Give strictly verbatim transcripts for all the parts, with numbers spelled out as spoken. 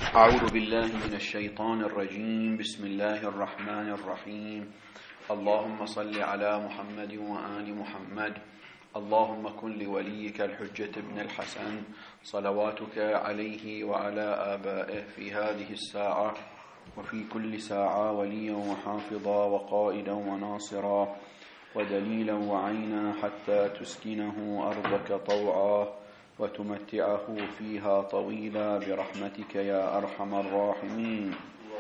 أعوذ بالله من الشيطان الرجيم. بسم الله الرحمن الرحيم. اللهم صل على محمد وآل محمد. اللهم كن لوليك الحجة بن الحسن صلواتك عليه وعلى آبائه في هذه الساعة وفي كل ساعة وليا وحافظا وقائدا وناصرا ودليلا وعينا حتى تسكنه أرضك طوعا وتمتعه فيها طويلا برحمتك يا أرحم الراحمين.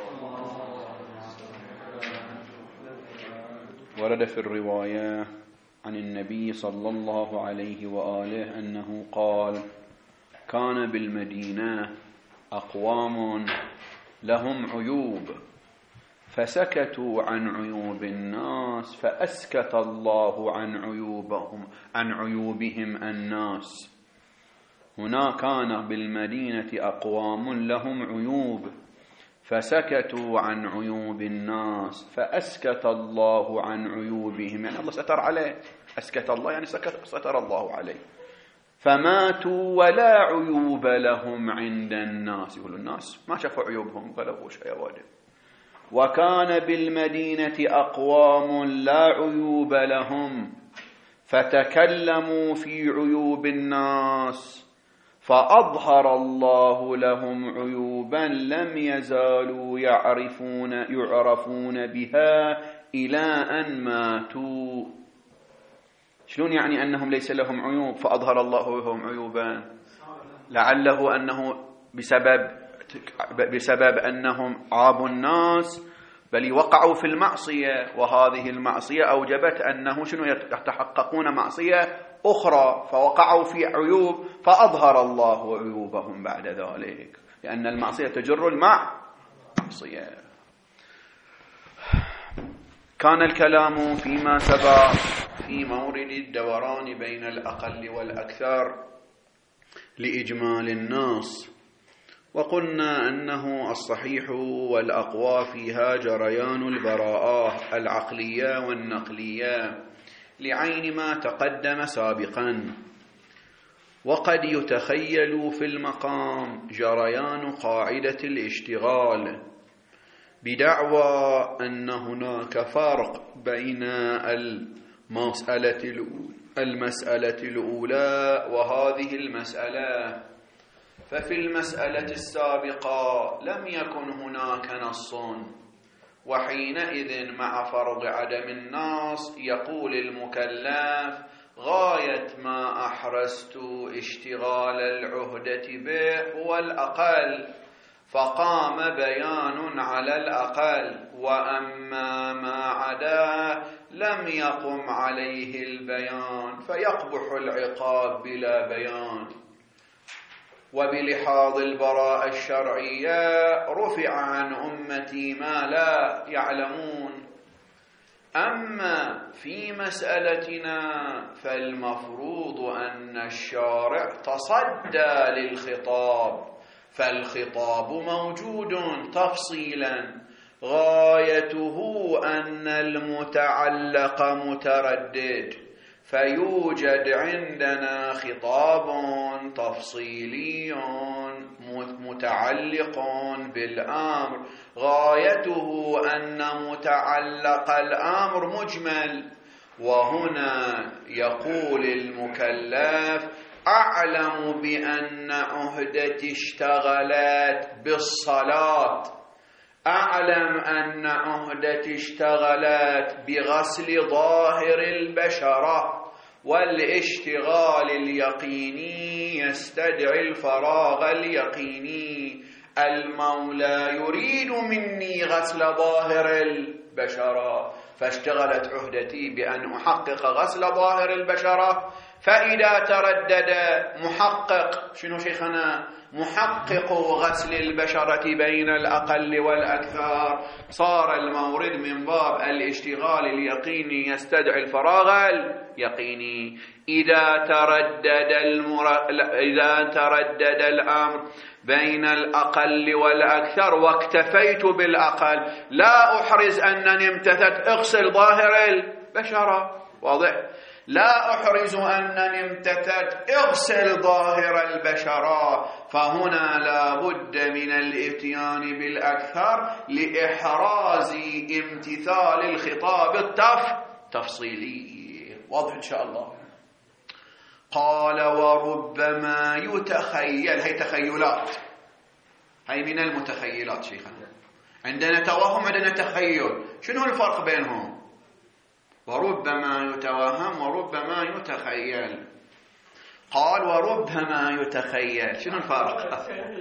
ورد في الرواية عن النبي صلى الله عليه وآله أنه قال: كان بالمدينة أقوام لهم عيوب فسكتوا عن عيوب الناس فأسكت الله عن عيوبهم عن عيوبهم الناس. هنا كان بالمدينة أقوام لهم عيوب فسكتوا عن عيوب الناس فأسكت الله عن عيوبهم، يعني الله ستر عليه. أسكت الله يعني سكت ستر الله عليه. فماتوا ولا عيوب لهم عند الناس، يقولوا الناس ما شافوا عيوبهم قالوا شيء وادم. وكان بالمدينة أقوام لا عيوب لهم فتكلموا في عيوب الناس فأظهر الله لهم عيوبا لم يزالوا يعرفون يعرفون بها إلى أن ماتوا. شلون يعني أنهم ليس لهم عيوب فأظهر الله لهم عيوبا؟ لعله أنه بسبب بسبب أنهم عابوا الناس بل وقعوا في المعصية، وهذه المعصية أوجبت أنه شنو يتحققون معصية أخرى فوقعوا في عيوب فأظهر الله عيوبهم بعد ذلك، لأن المعصية تجر المعصية. كان الكلام فيما سبق في مورد الدوران بين الأقل والأكثر لإجمال الناس، وقلنا أنه الصحيح والأقوى فيها جريان البراءة العقلية والنقلية لعين ما تقدم سابقا. وقد يتخيل في المقام جريان قاعدة الاشتغال بدعوى أن هناك فرق بين المسألة الأولى, المسألة الأولى وهذه المسألة. ففي المسألة السابقة لم يكن هناك نص، وحينئذ مع فرض عدم النص يقول المكلف: غاية ما أحرزت اشتغال العهدة به هو الأقل، فقام بيان على الأقل، وأما ما عداه لم يقم عليه البيان فيقبح العقاب بلا بيان. وبلحاظ البراءة الشرعية رفع عن أمتي ما لا يعلمون. أما في مسألتنا فالمفروض أن الشارع تصدى للخطاب، فالخطاب موجود تفصيلا، غايته أن المتعلق متردد، فيوجد عندنا خطاب تفصيلي متعلق بالأمر، غايته أن متعلق الأمر مجمل. وهنا يقول المكلف: أعلم بأن عهدتي اشتغلت بالصلاة، أعلم أن عهدتي اشتغلت بغسل ظاهر البشرة، والاشتغال اليقيني يستدعي الفراغ اليقيني. المولى يريد مني غسل ظاهر البشرة، فاشتغلت عهدتي بأن أحقق غسل ظاهر البشرة. فإذا تردد محقق، شنو شيخنا؟ محقق غسل البشرة بين الأقل والأكثر، صار المورد من باب الاشتغال اليقيني يستدعي الفراغ اليقيني. إذا تردد المر... إذا تردد الأمر بين الأقل والأكثر واكتفيت بالأقل، لا أحرز أنني امتثلت اغسل ظاهر البشرة، واضح؟ لا أحرز أنني امتثلت اغسل ظاهر البشرة، فهنا لا بد من الاتيان بالأكثر لإحراز امتثال الخطاب التفصيلي. واضح إن شاء الله. قال وربما يتخيل، هي تخيلات، هي من المتخيلات شيخنا. عندنا توهم، عندنا تخيل، شنو الفرق بينهم؟ وربما يتوهم وربما يتخيل. قال وربما يتخيل، شنو الفرق؟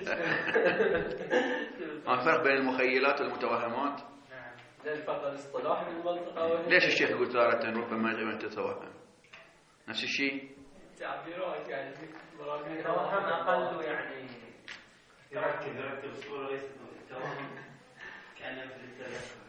ما الفرق بين المخيلات والمتوهمات؟ نعم، الفرق الاصطلاحي بالمنطقة. ليش الشيخ يقول تارة ربما يتوهم؟ نفس الشيء؟ تعبيرات يعني التوهم أقل، يعني يركب يركب الصورة ليس التوهم كأنه في التذكر.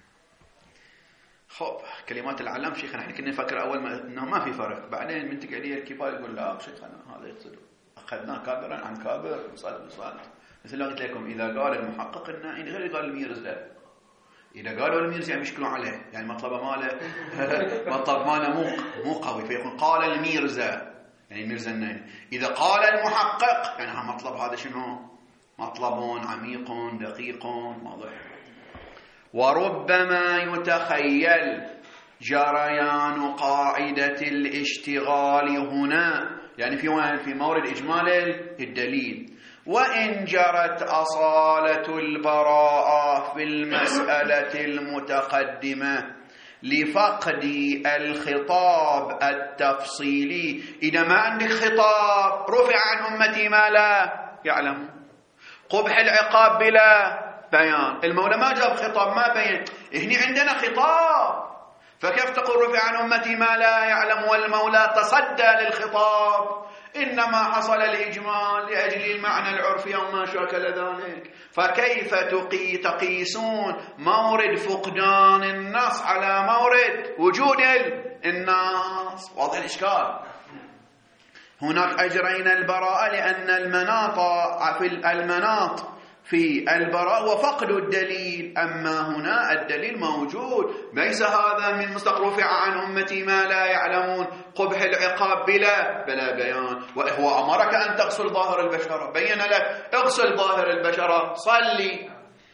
خب كلمات العلام شيخنا احنا كنا نفكر اول ما انه ما في فرق، بعدين من تقعد الكبار يقول لا شيخنا هذا يقصد اخذناه كابرا عن كابر وصلت وصلت. مثل ما قلت لكم اذا قال المحقق النائي غير قال الميرزا، اذا قالوا الميرزا يعني يشكلوا عليه، يعني مطلبه ماله مطلب ماله مو مو قوي، فيقول قال الميرزا يعني الميرزا النائي. اذا قال المحقق يعني مطلب هذا شنو؟ مطلب عميق دقيق واضح. وربما يتخيل جريان قاعدة الاشتغال هنا، يعني في وين؟ في مورد إجمال الدليل. وإن جرت أصالة البراءة في المسألة المتقدمة لفقد الخطاب التفصيلي. إذا ما عندك خطاب رفع عن أمتي ما لا يعلم، قبح العقاب بلا بيان. المولى ما جاب خطاب، ما بين. هنا عندنا خطاب، فكيف تقول رفع عن أمتي ما لا يعلم والمولى تصدى للخطاب؟ إنما حصل الإجمال لأجل المعنى العرفي وما شاكل ذلك. فكيف تقي تقيسون مورد فقدان النص على مورد وجود النص؟ واضح الإشكال. هناك أجرينا البراءة لأن المناط في المناط في البراء وفقد الدليل، أما هنا الدليل موجود. ليس هذا من مصدق رفع عن أمتي ما لا يعلمون قبح العقاب بلا بلا بيان. وهو أمرك أن تغسل ظاهر البشرة، بين لك اغسل ظاهر البشرة صلي.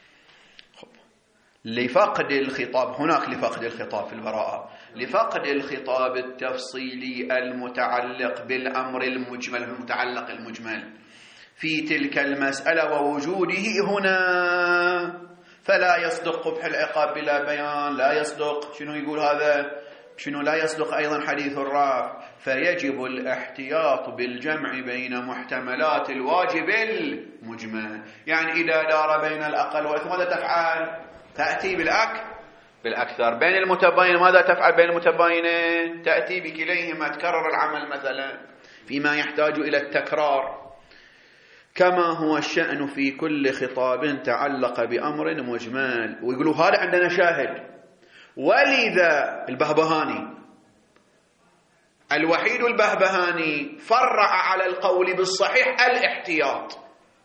لفقد الخطاب، هناك لفقد الخطاب في البراءة، لفقد الخطاب التفصيلي المتعلق بالأمر المجمل، المتعلق المجمل في تلك المسألة ووجوده هنا، فلا يصدق قبح العقاب بلا بيان. لا يصدق، شنو يقول هذا؟ شنو لا يصدق أيضا حديث الرافع. فيجب الاحتياط بالجمع بين محتملات الواجب المجمل. يعني إذا دار بين الأقل والأكثر ماذا تفعل؟ تأتي بالأك بالأكثر. بين المتباين ماذا تفعل؟ بين المتباينين تأتي بكليهما، تكرر العمل مثلا فيما يحتاج إلى التكرار، كما هو الشأن في كل خطاب تعلق بأمر مجمل. ويقولوا هذا عندنا شاهد. ولذا البهبهاني الوحيد البهبهاني فرع على القول بالصحيح الاحتياط.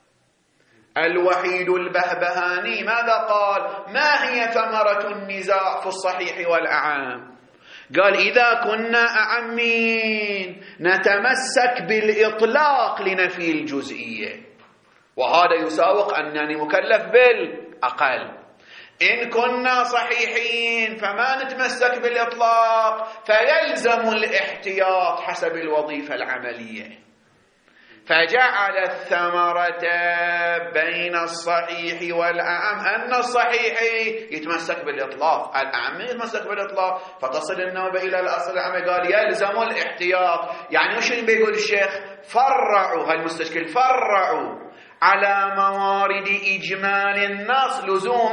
الوحيد البهبهاني ماذا قال؟ ما هي ثمرة النزاع في الصحيح والأعام؟ قال إذا كنا أعمين نتمسك بالإطلاق لنفي الجزئية، وهذا يساوق أنني مكلف بالأقل. إن كنا صحيحين فما نتمسك بالإطلاق، فيلزم الاحتياط حسب الوظيفة العملية. فجعل الثمرة بين الصحيح والأعم أن الصحيح يتمسك بالإطلاق، الأعم يتمسك بالإطلاق، فتصل النوبة إلى الأصل العملي. قال يلزم الاحتياط. يعني وش بيقول الشيخ؟ فرعوا هالمستشكل، فرعوا على موارد إجمال النص لزوم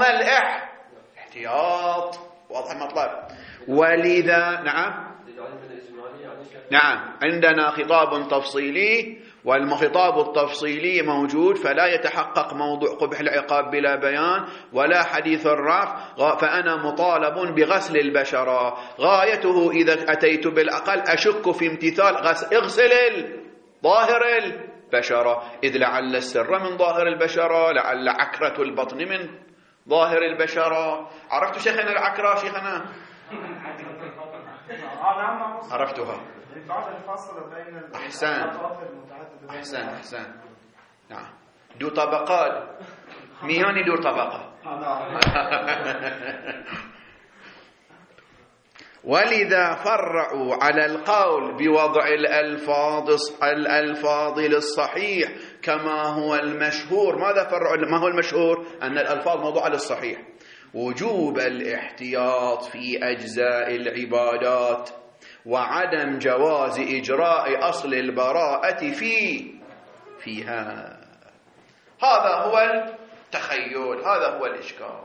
الاحتياط. واضح المطلب. ولذا نعم نعم عندنا خطاب تفصيلي، والخطاب التفصيلي موجود، فلا يتحقق موضوع قبح العقاب بلا بيان ولا حديث الرفع. فأنا مطالب بغسل البشرة. غايته إذا أتيت بالأقل أشك في امتثال غسل، اغسل ظاهر البشرة، إذ لعل السر من ظاهر البشرة، لعل عكرة البطن من ظاهر البشرة. عرفتوا شيخنا العكرة؟ شيخنا عرفتها. بعد الفصل بين أحسن الأطراف المتعددة. أحسن أحسن نعم. دو طبقات ميوني دو طبقة. ولذا فرعوا على القول بوضع الألفاظ الألفاظ للصحيح كما هو المشهور. ماذا فرعوا؟ ما هو المشهور؟ أن الألفاظ موضوعة للصحيح. وجوب الاحتياط في أجزاء العبادات وعدم جواز إجراء أصل البراءة في فيها. هذا هو التخيل، هذا هو الإشكال.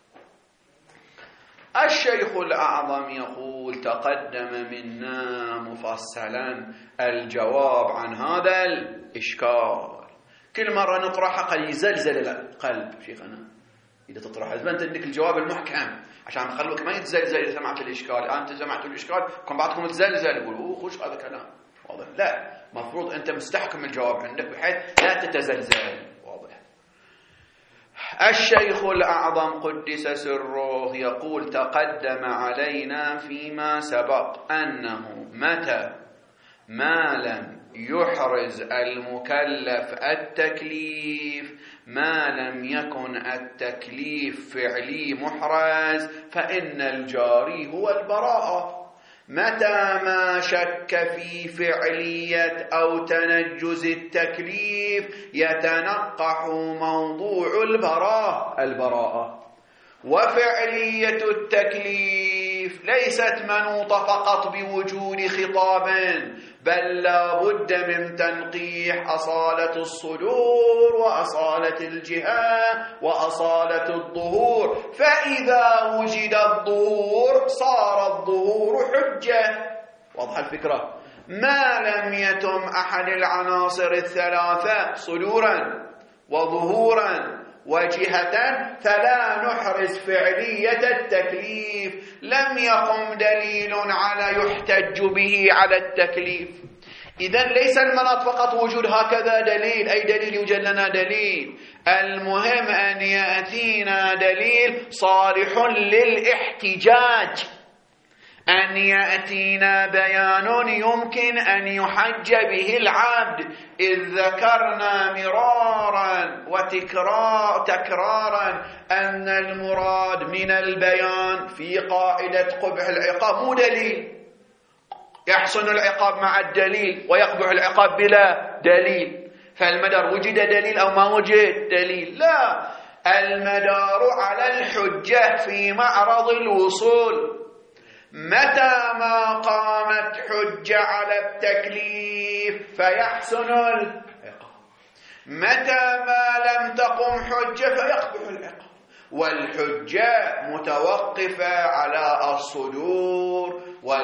الشيخ الأعظم يقول تقدم منا مفصلا الجواب عن هذا الإشكال. كل مرة نطرحه قد يزلزل القلب شيخنا إذا تطرح أنت عندك الجواب المحكم عشان نخلوك ما يتزلزل إذا سمعت الإشكال. أنت سمعت الإشكال كم بعضكم تزلزل يقول أوه خوش هذا كلام واضح. لا، مفروض أنت مستحكم الجواب عندك بحيث لا تتزلزل. واضح. الشيخ الأعظم قدس سره يقول تقدم علينا فيما سبق أنه متى ما لم يحرز المكلف التكليف ما لم يكن التكليف فعلي محرز فإن الجاري هو البراءة. متى ما شك في فعلية أو تنجز التكليف يتنقح موضوع البراءة البراءة. وفعلية التكليف ليست منوطة فقط بوجود خطاب بل لا بد من تنقيح أصالة الصدور وأصالة الجهة وأصالة الظهور. فإذا وجد الظهور صار الظهور حجة. واضح الفكرة؟ ما لم يتم أحد العناصر الثلاثة صدورا وظهورا وجهة فلا نحرز فعلية التكليف. لم يقم دليل على يحتج به على التكليف. إذن ليس المناط فقط وجود هكذا دليل، أي دليل يوجد لنا دليل. المهم أن يأتينا دليل صالح للاحتجاج، أن يأتينا بيان يمكن أن يحج به العبد. إذ ذكرنا مرارا وتكرار تكرارا أن المراد من البيان في قاعدة قبح العقاب مو دليل. يحسن العقاب مع الدليل ويقبح العقاب بلا دليل. فالمدار وجد دليل أو ما وجد دليل؟ لا، المدار على الحجة في معرض الوصول. متى ما قامت حجة على التكليف فيحسن العقاب، متى ما لم تقم حجة فيقبح العقاب. والحجة متوقفة على الصدور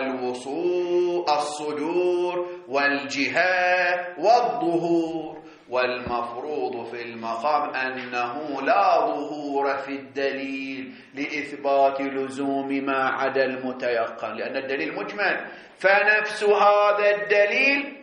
والوصول، الصدور والجهة والظهور. والمفروض في المقام أنه لا ظهور في الدليل لإثبات لزوم ما عدا المتيقن، لأن الدليل مجمل. فنفس هذا الدليل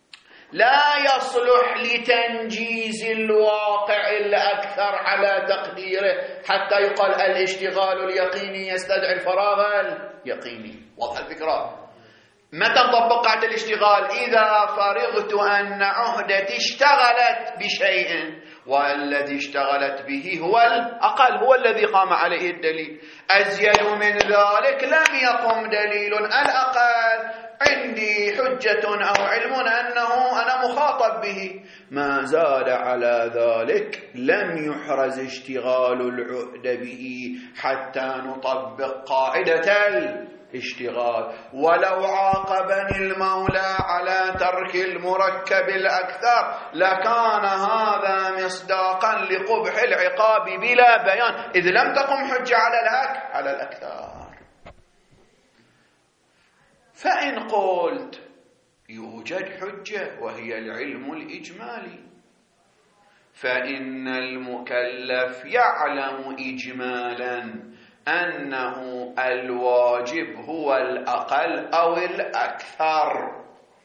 لا يصلح لتنجيز الواقع الأكثر على تقديره حتى يقال الاشتغال اليقيني يستدعي الفراغ اليقيني. واضح الفكرة؟ متى نطبق قاعدة الاشتغال؟ إذا فرغت أن عهدتي اشتغلت بشيء والذي اشتغلت به هو الأقل، هو الذي قام عليه الدليل. أزيد من ذلك لم يقم دليل. الأقل عندي حجة أو علم أنه أنا مخاطب به. ما زاد على ذلك لم يحرز اشتغال العهد به حتى نطبق قاعدة الاشتغال. ولو عاقبني المولى على ترك المركب الأكثر لكان هذا مصداقا لقبح العقاب بلا بيان، إذ لم تقم حجة على الأك على الأكثر. فإن قلت يوجد حجة وهي العلم الإجمالي، فإن المكلف يعلم إجمالا أنه الواجب هو الأقل أو الأكثر،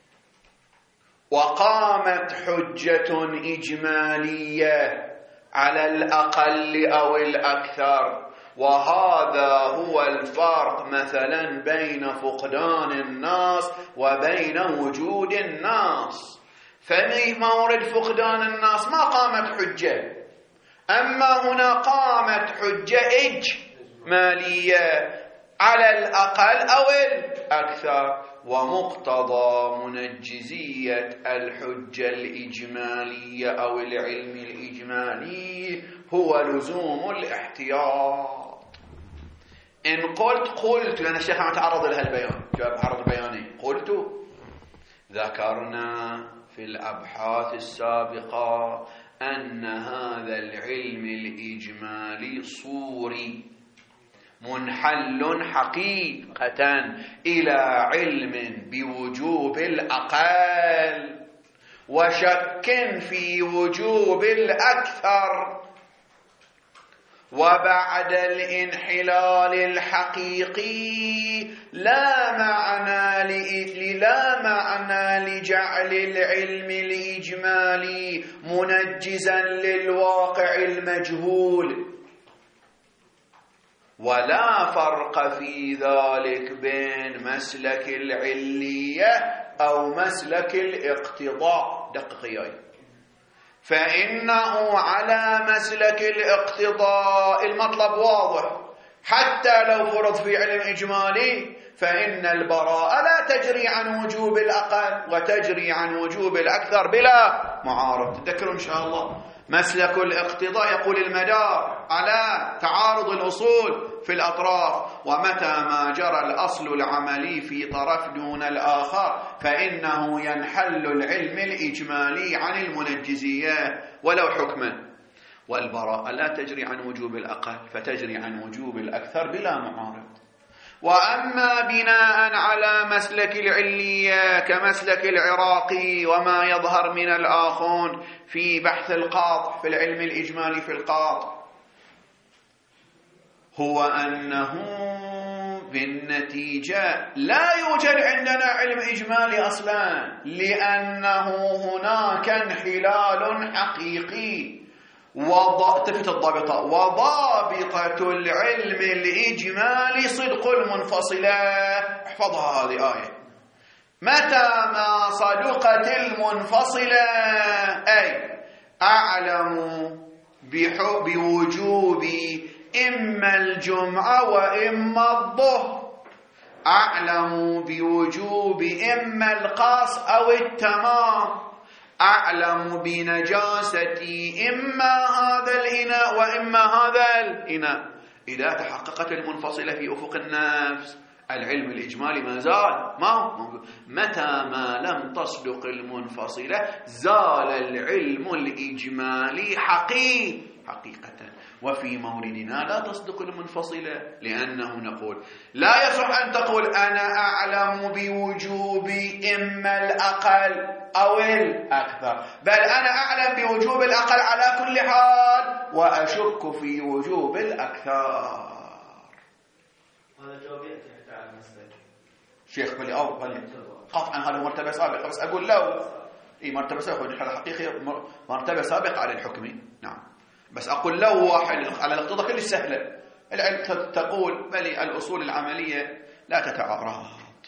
وقامت حجة إجمالية على الأقل أو الأكثر، وهذا هو الفرق مثلا بين فقدان الناس وبين وجود الناس. ففي مورد فقدان الناس ما قامت حجة، أما هنا قامت حجة إجمالية على الأقل أو الأكثر. ومقتضى منجزية الحجة الإجمالية أو العلم الإجمالي هو لزوم الاحتياط. إن قلت قلت لأن الشيخ عم يتعرض لها البيان، جواب عرض بياني، قلت ذكرنا في الأبحاث السابقة أن هذا العلم الإجمالي صوري منحل حقيقة إلى علم بوجوب الأقل وشك في وجوب الأكثر. وبعد الانحلال الحقيقي لا معنى لا معنى لجعل العلم الإجمالي منجزا للواقع المجهول، ولا فرق في ذلك بين مسلك العلية أو مسلك الاقتضاء. دقق وياي، فإنه على مسلك الاقتضاء المطلب واضح، حتى لو فرض في علم إجمالي فإن البراءة لا تجري عن وجوب الأقل وتجري عن وجوب الأكثر بلا معارض. تذكروا إن شاء الله مسلك الاقتضاء يقول المدار على تعارض الأصول في الأطراف، ومتى ما جرى الأصل العملي في طرف دون الآخر فإنه ينحل العلم الإجمالي عن المنجزية ولو حكما. والبراءة لا تجري عن وجوب الأقل فتجري عن وجوب الأكثر بلا معارض. وأما بناء على مسلك العلية كمسلك العراقي وما يظهر من الآخون في بحث القاطع في العلم الإجمالي في القاطع، هو أنه بالنتيجة لا يوجد عندنا علم إجمالي أصلا، لأنه هناك انحلال حقيقي وضابط الضابطة وضابطة العلم الإجمالي صدق المنفصلة. احفظها هذه آية، متى ما صدقت المنفصلة أي أعلم بوجوب إما الجمعة وإما الظهر، أعلم بوجوب إما القص أو التمام، أعلم بنجاستي إما هذا الإناء وإما هذا الإناء. إذا تحققت المنفصلة في أفق النفس العلم الإجمالي ما زال ما هو. متى ما لم تصدق المنفصلة زال العلم الإجمالي حقيقة حقيقة. وفي موردنا لا تصدق المنفصلة، لأنه نقول لا يصح أن تقول أنا أعلم بوجوب إما الأقل أو الأكثر، بل أنا أعلم بوجوب الأقل على كل حال وأشك في وجوب الأكثر. هذا جواب يأتي حتى على المسلك شيخ بلي أو بلي قطعا هذا مرتبة سابقة، بس أقول له إيه مرتبة سابقة الحقيقة مرتبة سابقة على الحكم. نعم، بس أقول له واحد على الاقتضاء كل سهلة. العلم تقول بلي الأصول العملية لا تتعارض.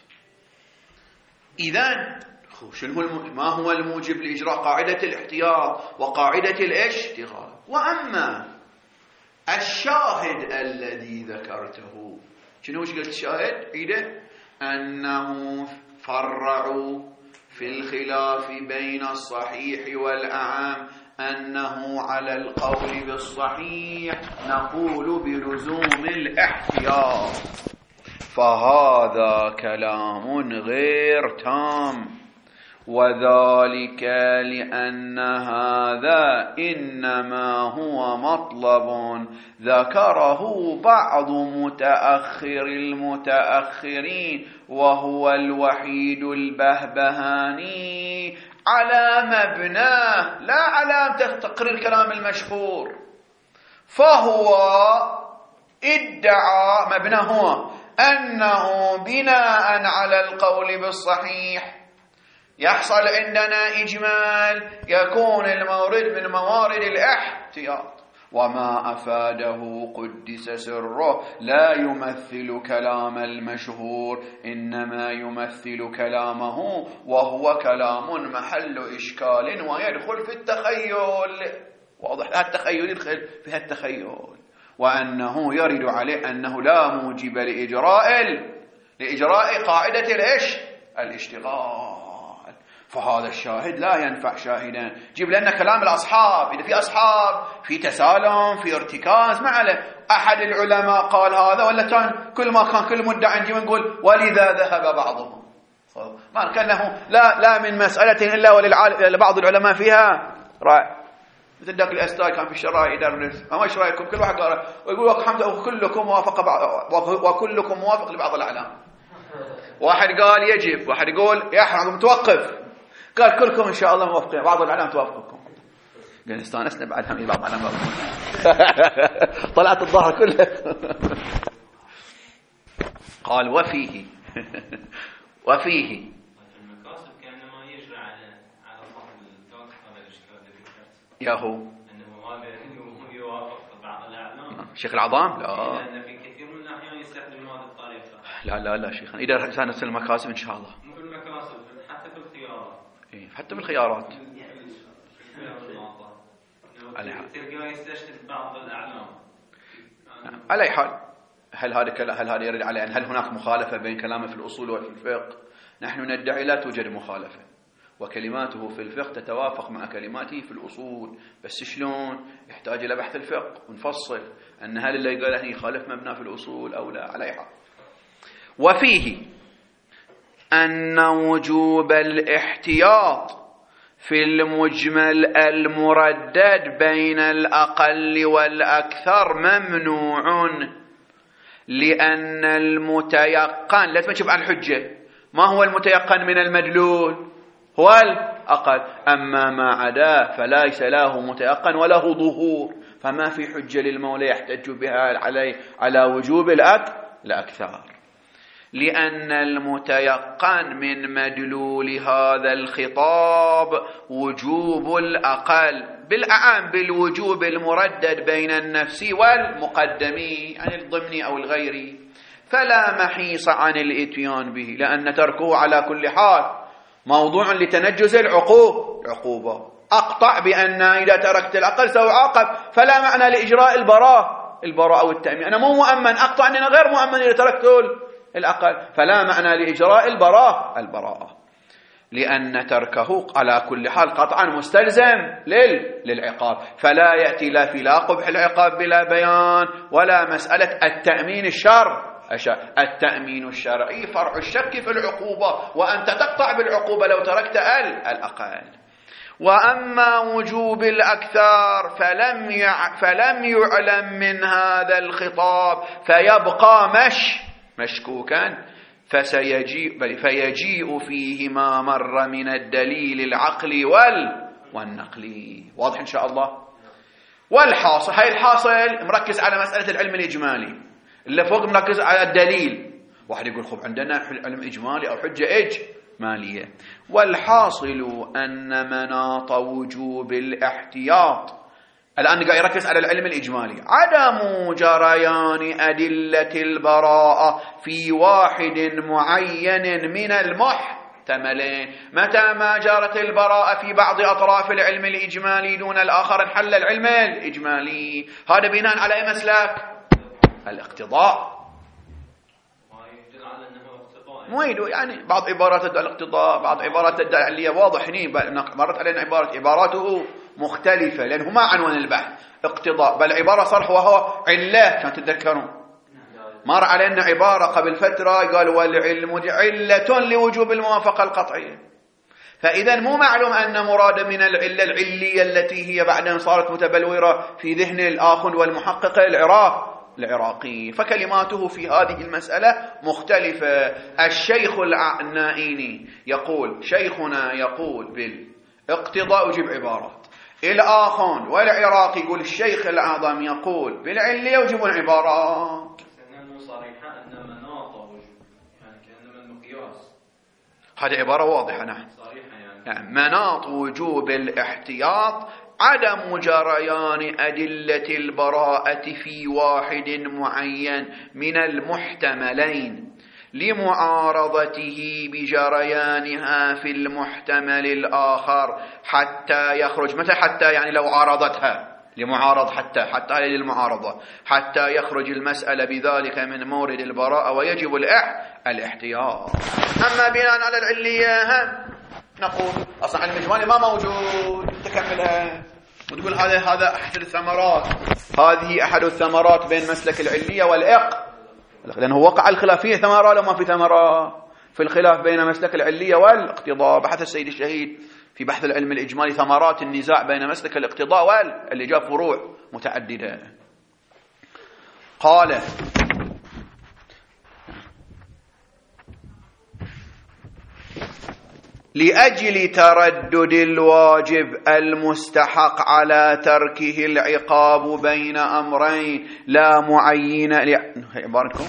إذن شنو ما هو الموجب لإجراء قاعدة الاحتياط وقاعدة الاشتغال؟ وأما الشاهد الذي ذكرته، شنو وش قلت الشاهد؟ عيده أنه فرعوا في الخلاف بين الصحيح والأعم أنه على القول بالصحيح نقول بلزوم الاحتياط، فهذا كلام غير تام، وذلك لأن هذا إنما هو مطلب ذكره بعض متأخر المتأخرين وهو الوحيد البهبهاني على مبناه لا على تقرير كلام المشهور. فهو ادعى مبناه هو أنه بناء على القول بالصحيح يحصل عندنا إجمال، يكون المورد من موارد الاحتياط، وما أفاده قدس سره لا يمثل كلام المشهور، إنما يمثل كلامه وهو كلام محل إشكال ويدخل في التخيل. واضح؟ هذا التخيل يدخل في التخيل، وأنه يرد عليه أنه لا موجب لإجراء لإجراء قاعدة الإيش؟ الاشتغال. فهذا الشاهد لا ينفع شاهدا. جيب لنا كلام الأصحاب، إذا في أصحاب في تسالم في ارتكاز ما عليه. أحد العلماء قال هذا ولا كان كل ما كان كل مدة نجي ونقول ولذا ذهب بعضهم. ما كان له لا لا من مسألة إلا ولبعض العلماء فيها رأي. مثل ذاك الأستاذ كان في الشرائع يدرس، ما ايش رايكم؟ كل واحد قال ويقول الحمد لله كلكم موافق بعض وكلكم موافق لبعض الأعلام. واحد قال يجب، واحد يقول يحرم متوقف، قال كلكم ان شاء الله موافقين، بعض الأعلام توافقكم. قال استانسنا بعد هم بعض الأعلام طلعت الظهر كله. قال وفيه وفيه ياهو انه هذا انه يوافق بعض الاعلام. شيخ العظام لا، لان في كثير من الاحيان يستخدم هذه الطريقه. لا لا لا شيخ، اذا كانت المكاسب ان شاء الله مو في المكاسب حتى في الخيارات. اي حتى بالخيارات على تلقاه يستشهد بعض الاعلام. على اي حال، هل هذا هل هذا يرد على ان هل هناك مخالفه بين كلامه في الاصول وفي الفقه؟ نحن ندعي لا توجد مخالفه، وكلماته في الفقه تتوافق مع كلماته في الأصول، بس شلون؟ يحتاج إلى بحث الفقه ونفصل أن هل اللي قال أن يخالف مبنى في الأصول أو لا. على حال. وفيه أن وجوب الاحتياط في المجمل المردد بين الأقل والأكثر ممنوع، لأن المتيقن لازم نشوف عن الحجة ما هو المتيقن من المدلول هو الأقل، أما ما عدا فليس له متيقن وله ظهور، فما في حجة للمولى يحتج بها عليه على وجوب الأكثر، لأن المتيقن من مدلول هذا الخطاب وجوب الأقل بالأعم بالوجوب المردد بين النفسي والمقدمي عن الضمني أو الغيري، فلا محيص عن الإتيان به، لأن تركه على كل حال موضوع لتنجز العقوب عقوبة. أقطع بأن إذا تركت الأقل سأعاقب، فلا معنى لإجراء البراء البراء أو التأمين. أنا مو مؤمن، أقطع أننا غير مؤمن إذا تركت الأقل، فلا معنى لإجراء البراء البراءة، لأن تركه على كل حال قطعا مستلزم لل... للعقاب، فلا يأتي لا في لا قبح العقاب بلا بيان ولا مسألة التأمين الشر التأمين الشرعي فرع الشك في العقوبة، وأنت تقطع بالعقوبة لو تركت الأقل. وأما وجوب الأكثر فلم يع... فلم يعلم من هذا الخطاب، فيبقى مش مشكوكا، فسيجيء بل فيجيء فيه ما مر من الدليل العقلي وال والنقلي. واضح إن شاء الله؟ والحاصل هاي الحاصل مركز على مسألة العلم الإجمالي، اللي فوق مركز على الدليل. واحد يقول خب عندنا علم إجمالي أو حجة إجمالية. والحاصل أن مناط وجوب الاحتياط الآن قاعد يركز على العلم الإجمالي عدم جريان أدلة البراءة في واحد معين من المحتملين. متى ما جرت البراءة في بعض أطراف العلم الإجمالي دون الآخر انحل العلم الإجمالي. هذا بناء على أي مسلك؟ الاقتضاء. مو يدو يعني بعض عبارات تدعي الاقتضاء، بعض عبارات تدعي العلية. واضح هني مرت علينا عبارة عباراته مختلفة لأنه ما عنوان البحث اقتضاء، بل عبارة صرح وهو علة. كانت تتذكرون مر علينا عبارة قبل فترة قال والعلم علة لوجوب الموافقة القطعية. فإذا مو معلوم أن مراد من العلة العلية التي هي بعدين صارت متبلورة في ذهن الآخر والمحقق العراق العراقي. فكلماته في هذه المسألة مختلفة. الشيخ النائيني يقول شيخنا يقول بالاقتضاء وجب عبارات، الآخر والعراقي يقول الشيخ الأعظم يقول بالعلية وجب عبارات. لأنه صريحة أن مناط وجب يعني كأنما المقياس. هذه عبارة واضحة. نعم صريحة يعني. يعني مناط وجوب الاحتياط عدم جريان أدلة البراءة في واحد معين من المحتملين لمعارضته بجريانها في المحتمل الآخر حتى يخرج. متى حتى؟ يعني لو عارضتها، لمعارض حتى حتى للمعارضة، حتى يخرج المسألة بذلك من مورد البراءة ويجب الاحتياط. أما بناء على العلية نقول أصلا المجمالي ما موجود، تكملها وتقول هذا هذا أحد الثمرات، هذه أحد الثمرات بين مسلك العلية والإق، لأنه وقع الخلافية ثمرة لما في ثمرة في الخلاف بين مسلك العلية والاقتضاء. بحث السيد الشهيد في بحث العلم الإجمالي ثمرات النزاع بين مسلك الاقتضاء واللي جاء فروع متعددة. قال لأجل تردد الواجب المستحق على تركه العقاب بين أمرين لا معين ل... عبارتكم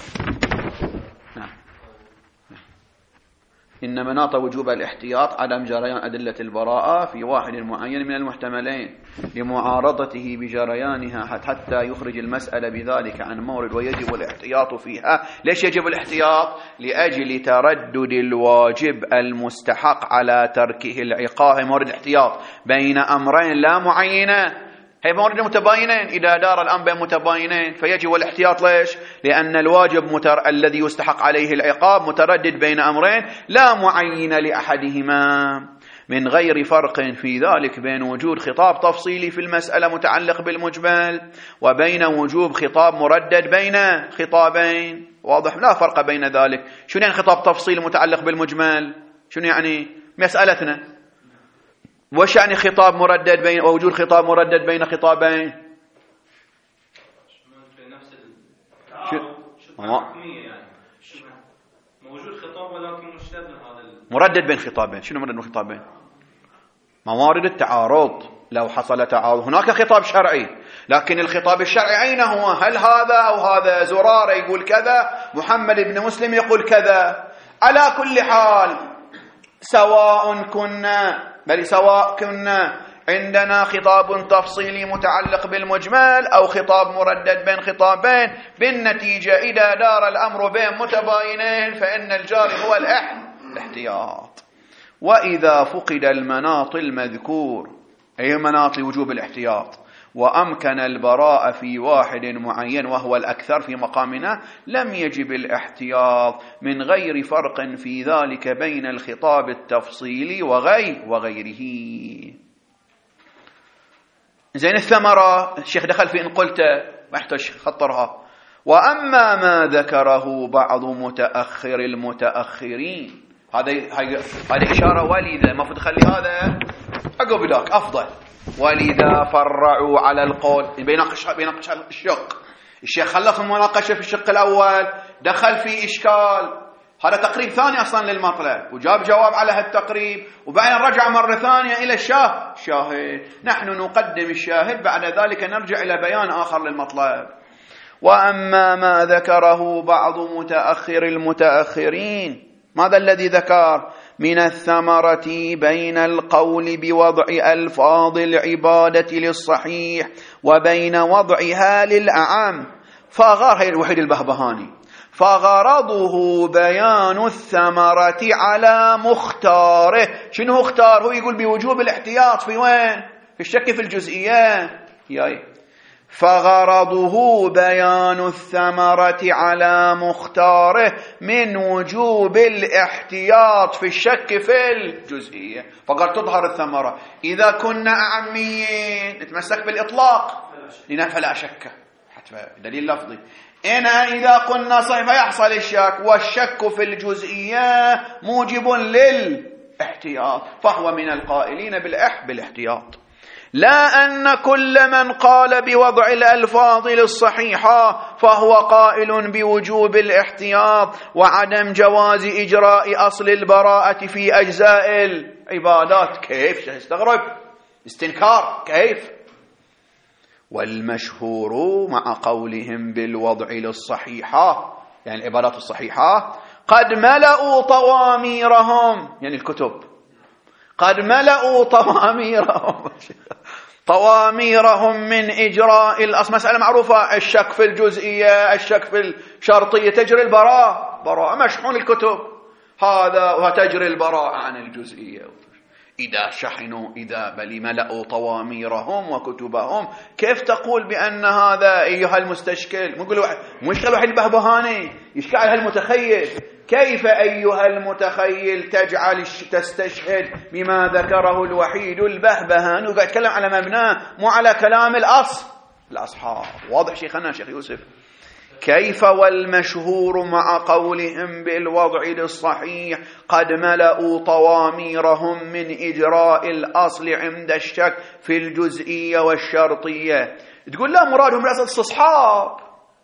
إن مناط وجوب الاحتياط عدم جريان أدلة البراءة في واحد معين من المحتملين لمعارضته بجريانها حتى يخرج المسألة بذلك عن مورد ويجب الاحتياط فيها. ليش يجب الاحتياط؟ لأجل تردد الواجب المستحق على تركه العقاب، مورد الاحتياط بين أمرين لا معينة، هي مورد متباينين، إذا دار الأمر بين متباينين فيجب الاحتياط. ليش؟ لأن الواجب متر... الذي يستحق عليه العقاب متردد بين أمرين لا معين لأحدهما من غير فرق في ذلك بين وجود خطاب تفصيلي في المسألة متعلق بالمجمل وبين وجوب خطاب مردد بين خطابين. واضح؟ لا فرق بين ذلك. شنو يعني خطاب تفصيلي متعلق بالمجمل؟ شنو يعني مسألتنا؟ وش يعني خطاب مردد بين ووجود خطاب مردد بين خطابين؟ شو يعني موجود خطاب ولكن مشتبه هذا مردد بين خطابين. شنو مردد بين خطابين؟ موارد التعارض. لو حصل تعارض هناك خطاب شرعي، لكن الخطاب الشرعي أين هو؟ هل هذا أو هذا؟ زرار يقول كذا، محمد بن مسلم يقول كذا. على كل حال سواء كنا بل سواء كنا عندنا خطاب تفصيلي متعلق بالمجمل أو خطاب مردد بين خطابين، بالنتيجة إذا دار الأمر بين متباينين فإن الجاري هو الاحتياط. وإذا فقد المناط المذكور، أي مناط وجوب الاحتياط، وأمكن البراءة في واحد معين وهو الأكثر في مقامنا، لم يجب الاحتياط من غير فرق في ذلك بين الخطاب التفصيلي وغير وغيره. زين الثمرة الشيخ دخل في إن قلت محتاج خطرها. وأما ما ذكره بعض متأخر المتأخرين، هذا هذه إشارة وليدة، ما في تخلي هذا عقب ذاك أفضل. ولذا فرعوا على القول بيناقش بيناقش الشق. الشيخ خلص المناقشة في الشق الأول، دخل في إشكال، هذا تقريب ثاني أصلا للمطلب، وجاب جواب على هالتقريب، وبعدين رجع مرة ثانية إلى الشاهد شاهد. نحن نقدم الشاهد، بعد ذلك نرجع إلى بيان آخر للمطلب. وأما ما ذكره بعض متأخر المتأخرين، ماذا الذي ذكر؟ من الثمرة بين القول بوضع ألفاظ العبادة للصحيح وبين وضعها للأعم، فغار هي الوحيد البهبهاني، فغرضه بيان الثمرة على مختاره. شنو اختار؟ هو يقول بوجوب الاحتياط في وين؟ في الشك في الجزئيات. ياي فغرضه بيان الثمرة على مختاره من وجوب الاحتياط في الشك في الجزئية. فقال تظهر الثمرة إذا كنا أعميين نتمسك بالإطلاق لنا فلا شك، حتى دليل لفظي. إنا إذا قلنا صحيح فيحصل الشك، والشك في الجزئية موجب للاحتياط، فهو من القائلين بالإح بالاحتياط. لا أن كل من قال بوضع الألفاظ للصحيحة فهو قائل بوجوب الاحتياط وعدم جواز إجراء أصل البراءة في أجزاء العبادات. كيف؟ استغرب استنكار كيف؟ والمشهور مع قولهم بالوضع للصحيحة يعني العبادات الصحيحة قد ملأوا طواميرهم، يعني الكتب قد ملأوا طواميرهم طواميرهم من إجراء الأصل. مسألة معروفة، الشك في الجزئية، الشك في الشرطية، تجري البراءة، براءة مشحون الكتب هذا، وتجري البراءة عن الجزئية. إذا شحنوا إذا بل ملأوا طواميرهم وكتبهم، كيف تقول بأن هذا أيها المستشكل؟ مو مشكلة واحد البهبهاني يشكل على المتخيل. كيف أيها المتخيل تجعل تستشهد بما ذكره الوحيد البهبهاني وقاعد يتكلم على مبناه مو على كلام الأصل الأصحاب؟ واضح شيخنا شيخ يوسف؟ كيف والمشهور مع قولهم بالوضع للصحيح قد ملأوا طواميرهم من إجراء الأصل عند الشك في الجزئية والشرطية. تقول لا مرادهم بالأصل استصحاب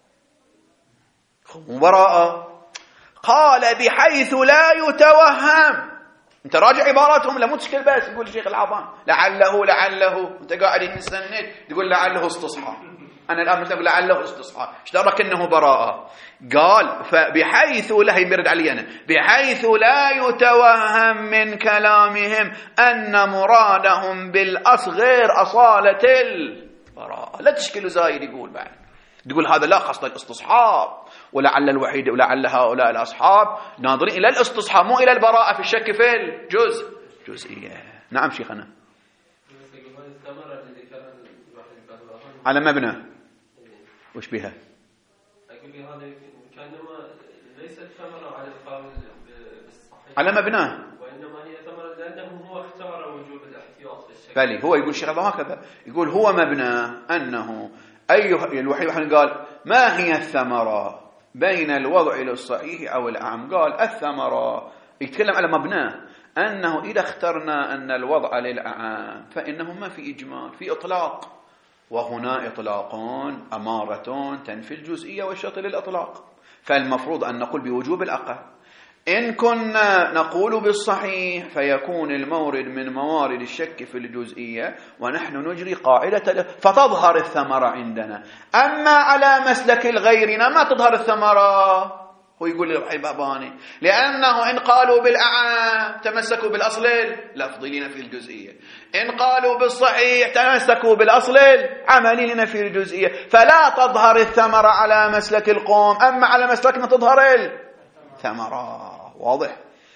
وبراءة. قال بحيث لا يتوهم. انت راجع عباراتهم لا مو تشكل بس يقول الشيخ العظام لعله لعله، انت قاعد تستند تقول لعله استصحاب. أنا الآن مثلا لعله استصحاب، ايش دراك انه براءة؟ قال فبحيث لا يرد علي أنا بحيث لا يتوهم من كلامهم أن مرادهم بالأصل غير أصالة البراءة. لا تشكل زايد يقول بعد، تقول هذا لا خاصة الاستصحاب، ولعل الوحيد ولعل هؤلاء الأصحاب ناظرين إلى الاستصحاب مو إلى البراءة في الشك في الجزء جزئية. نعم شيخنا. على مبنى وش بها؟ أقول لي هذا كأنما ليست ثمرة على القول بالصحيح على مبناه، وإنما هي ثمرة لأنه هو اختار وجوب الاحتياط في الشك. بلي هو يقول شيخ هكذا، يقول هو مبناه أنه أيها الوحيد قال ما هي الثمرة بين الوضع للصحيح أو الأعم؟ قال الثمرة يتكلم على مبناه أنه إذا اخترنا أن الوضع للأعام فإنه ما في إجمال، في إطلاق، وهنا إطلاق أمارة تنفي الجزئية والشرط للإطلاق. فالمفروض أن نقول بوجوب الأقل. إن كنا نقول بالصحيح فيكون المورد من موارد الشك في الجزئية ونحن نجري قاعدة فتظهر الثمرة عندنا. أما على مسلك الغيرنا ما تظهر الثمرة. هو يقول البهبهاني لأنه إن قالوا بالأعام تمسكوا بالأصل اللفظي لنا في الجزئية، إن قالوا بالصحيح تمسكوا بالأصل العملي لنا في الجزئية، فلا تظهر الثمرة على مسلك القوم، أما على مسلكنا تظهر الثمرة. واضح؟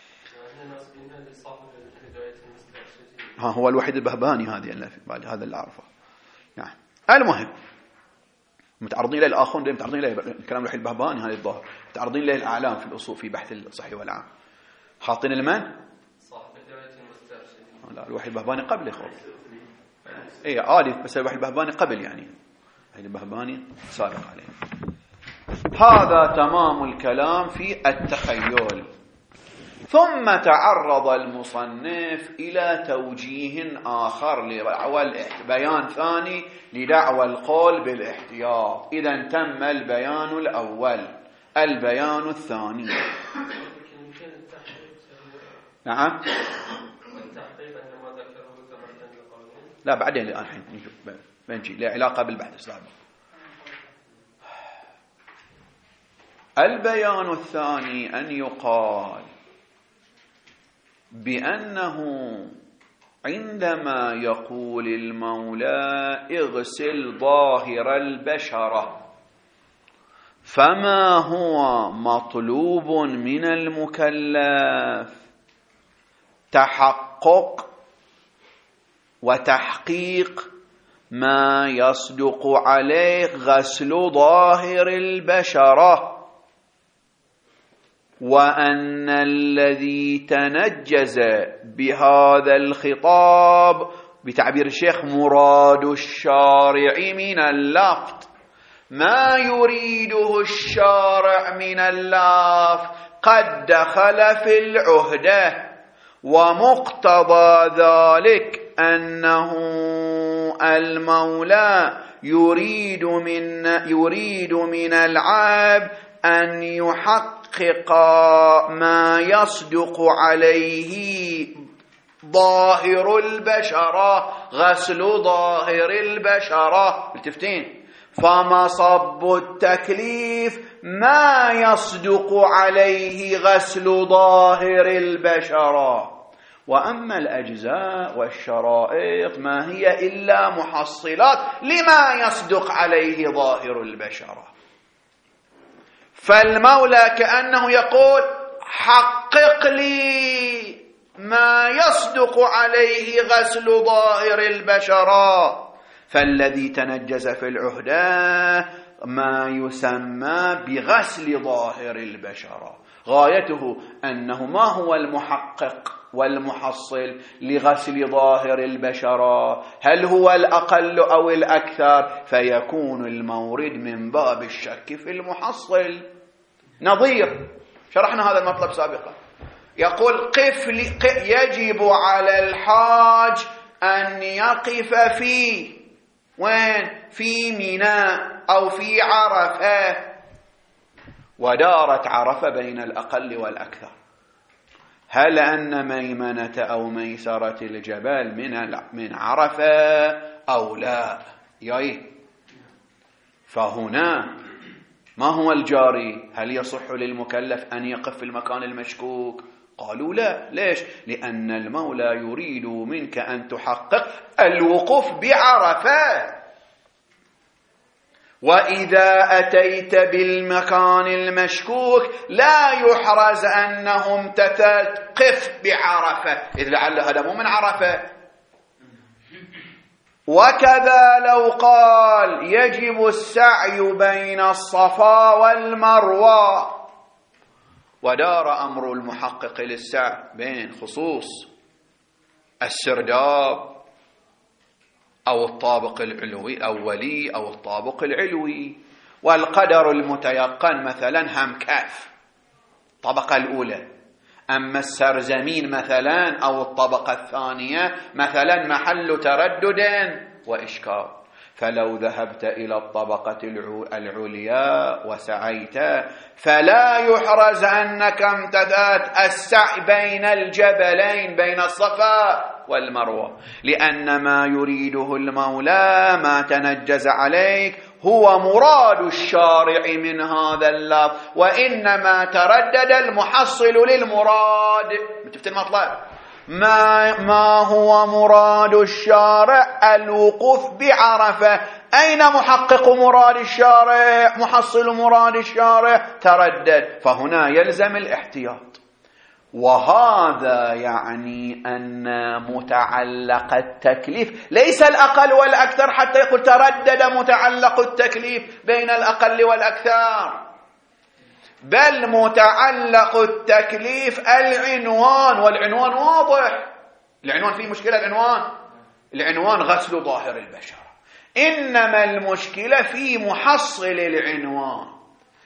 ها هو الوحيد البهبهاني هذه اللي بعد هذا اللي أعرفه. يعني المهم متعرضين له الآخرون دائما متعرضين له الكلام الوحيد البهبهاني هذا الظاهر، متعرضين له الأعلام في الأصول في بحث الصحيح والعام. حاطين المن صاحب الدرجة المسترشدين. لا الوحيد البهبهاني قبل يخوف ايه عادي، بس الوحيد البهبهاني قبل يعني الوحيد البهبهاني سابق عليه. هذا تمام الكلام في التخيل. ثم تعرض المصنف إلى توجيه آخر لدعوى بيان ثاني لدعوى القول بالاحتياط. إذا تم البيان الأول، البيان الثاني. نعم لا بعدين الحين نشوف بنجي له علاقة بالبحث السابق. البيان الثاني أن يقال بأنه عندما يقول المولى اغسل ظاهر البشرة، فما هو مطلوب من المكلف؟ تحقق وتحقيق ما يصدق عليه غسل ظاهر البشرة، وأن الذي تنجز بهذا الخطاب بتعبير الشيخ مراد الشارع من اللفظ ما يريده الشارع من اللفظ قد دخل في العهدة، ومقتضى ذلك أنه المولى يريد من يريد من العبد أن يحقق ما يصدق عليه ظاهر البشرة، غسل ظاهر البشرة. التفتين فمصب التكليف ما يصدق عليه غسل ظاهر البشرة، وأما الأجزاء والشرائط ما هي إلا محصلات لما يصدق عليه ظاهر البشرة. فالمولى كأنه يقول حقق لي ما يصدق عليه غسل ظاهر البشرة. فالذي تنجز في العهدة ما يسمى بغسل ظاهر البشرة، غايته أنه ما هو المحقق والمحصل لغسل ظاهر البشرة؟ هل هو الأقل أو الأكثر؟ فيكون المورد من باب الشك في المحصل. نظير شرحنا هذا المطلب سابقا، يقول قف يجب على الحاج أن يقف في وين؟ في منى أو في عرفة، ودارت عرفة بين الأقل والأكثر. هل أن ميمنة أو ميسرة الجبل من من عرفة أو لا؟ ياي فهنا ما هو الجاري؟ هل يصح للمكلف أن يقف في المكان المشكوك؟ قالوا لا. ليش؟ لأن المولى يريد منك أن تحقق الوقوف بعرفة. وإذا أتيت بالمكان المشكوك لا يحرز أنهم تقف بعرفة، إذ لعل هذا مو من عرفة. وكذا لو قال يجب السعي بين الصفا والمروة، ودار أمر المحقق للسعي بين خصوص السرداب أو الطابق العلوي الأولي أو الطابق العلوي، والقدر المتيقن مثلا هم كاف الطبقة الأولى، أما السرزمين مثلا أو الطبقة الثانية مثلا محل تردد وإشكال. فلو ذهبت إلى الطبقة العليا وسعيت فلا يحرز أنك امتدت السعي بين الجبلين بين الصفا والمروة، لأن ما يريده المولى ما تنجز عليك هو مراد الشارع من هذا اللفظ، وإنما تردد المحصل للمراد. شفت المطلب؟ ما, ما هو مراد الشارع؟ الوقوف بعرفة. أين محقق مراد الشارع؟ محصل مراد الشارع تردد، فهنا يلزم الاحتياط. وهذا يعني أن متعلق التكليف ليس الأقل والأكثر حتى يقول تردد متعلق التكليف بين الأقل والأكثر، بل متعلق التكليف العنوان، والعنوان واضح. العنوان فيه مشكلة. العنوان العنوان غسل ظاهر البشرة، إنما المشكلة في محصل العنوان.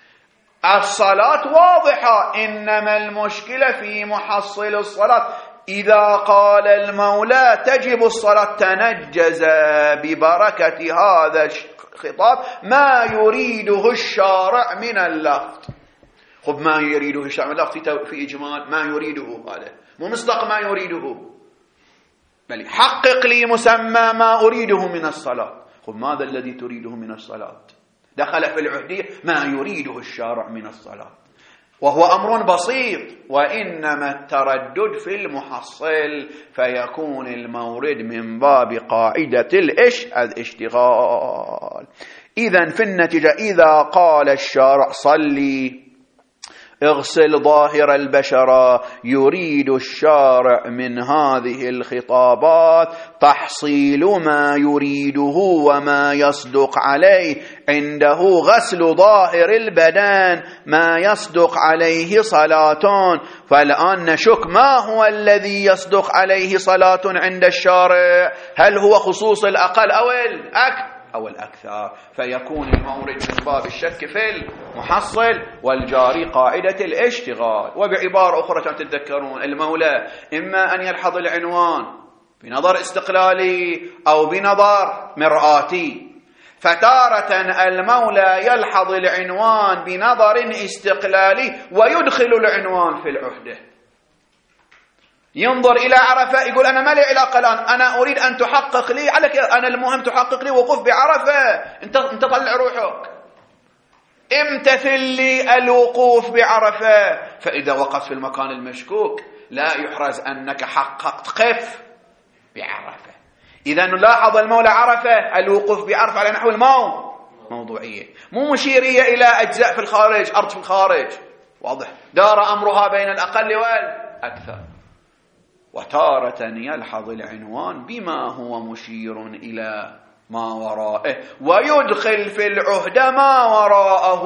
الصلاة واضحة، إنما المشكلة في محصل الصلاة. إذا قال المولى تجب الصلاة تنجز ببركة هذا الخطاب ما يريده الشارع من اللفظ. خب ما يريده الشارع من اللفظ في, في إجمال ما يريده، هذا مو مصدق ما يريده، بل حقق لي مسمى ما أريده من الصلاة. خب ماذا الذي تريده من الصلاة؟ دخل في العهدية ما يريده الشارع من الصلاة، وهو أمر بسيط. وإنما التردد في المحصل، فيكون المورد من باب قاعدة الإش الاشتغال. إذن في النتيجة إذا قال الشارع صلي اغسل ظاهر البشرة، يريد الشارع من هذه الخطابات تحصيل ما يريده وما يصدق عليه عنده غسل ظاهر البدن، ما يصدق عليه صلاة. فالآن نشك ما هو الذي يصدق عليه صلاة عند الشارع؟ هل هو خصوص الأقل أو الأكثر أو الأكثر؟ فيكون المورد من باب الشك في المحصل، والجاري قاعدة الاشتغال. وبعبارة أخرى تتذكرون المولى إما أن يلحظ العنوان بنظر استقلالي أو بنظر مرآتي. فتارة المولى يلحظ العنوان بنظر استقلالي ويدخل العنوان في العهدة، ينظر إلى عرفة يقول أنا ما لي علاقة الآن، أنا أريد أن تحقق لي على كذا، أنا المهم تحقق لي وقوف بعرفة. أنت أنت طلع روحك، امتثل لي الوقوف بعرفة. فإذا وقف في المكان المشكوك لا يحرز أنك حققت قف بعرفة. إذا لاحظ المولى عرفة الوقوف بعرفة على نحو المو موضوعية، مو مشيرية إلى أجزاء في الخارج، أرض في الخارج، واضح. دار أمرها بين الأقل والأكثر. وتارة يلحظ العنوان بما هو مشير إلى ما وراءه ويدخل في العهد ما وراءه.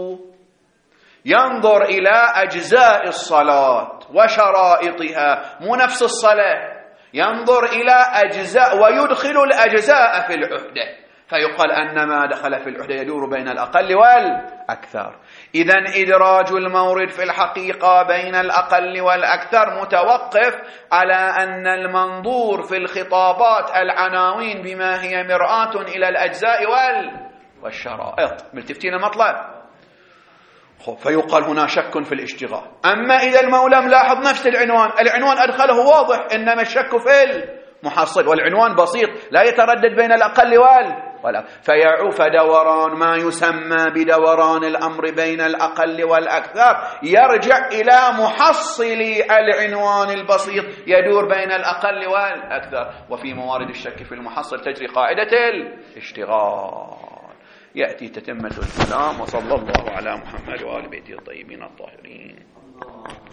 ينظر إلى أجزاء الصلاة وشرائطها، مو نفس الصلاة، ينظر إلى أجزاء ويدخل الأجزاء في العهدة، فيقال أن ما دخل في العهدة يدور بين الأقل والأكثر. إذن إدراج المورد في الحقيقة بين الأقل والأكثر متوقف على أن المنظور في الخطابات العناوين بما هي مرآة إلى الأجزاء والشرائط. ملتفتين المطلب؟ فيقال هنا شك في الاشتغال. أما إذا المولى ملاحظ نفس العنوان، العنوان أدخله واضح، إنما الشك في المحصل، والعنوان بسيط لا يتردد بين الأقل ولا، فيعوف دوران ما يسمى بدوران الأمر بين الأقل والأكثر، يرجع إلى محصل العنوان البسيط يدور بين الأقل والأكثر. وفي موارد الشك في المحصل تجري قاعدة الاشتغال. يأتي تتمة الكلام. وصلى الله على محمد وآل بيته الطيبين الطاهرين.